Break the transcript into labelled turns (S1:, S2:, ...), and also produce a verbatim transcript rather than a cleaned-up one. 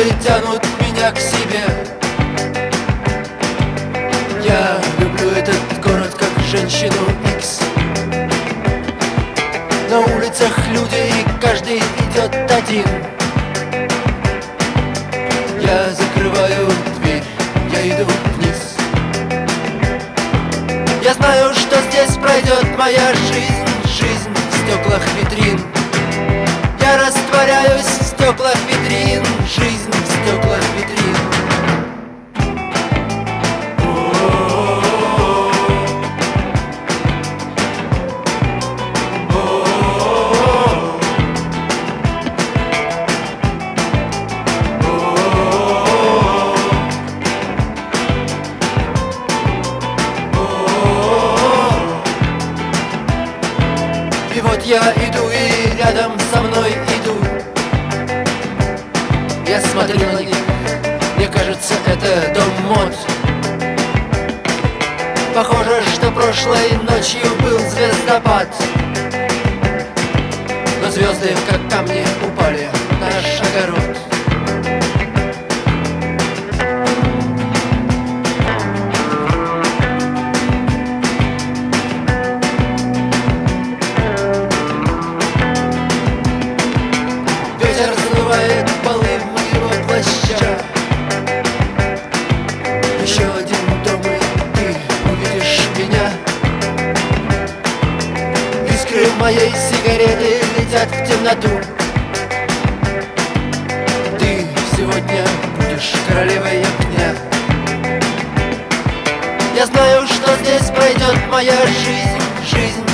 S1: Волны тянут меня к себе. Я люблю этот город как женщину Икс. На улицах люди, и каждый идет один. Я закрываю дверь, я иду вниз. Я знаю, что здесь пройдет моя жизнь, жизнь в стеклах витрин. Я растворяюсь в стеклах витрин, жизнь в стеклах витрин. И вот я иду, и рядом со мной идут. Я смотрю на них, мне кажется, это дом мод. Похоже, что прошлой ночью был звездопад. Но звезды, как камни, упали в наш огород. Ветер разрывает полы моего плаща. Еще один дом, и ты увидишь меня. Искры моей сигареты летят в темноту. Ты сегодня будешь королевой огня. Я знаю, что здесь пройдет моя жизнь, жизнь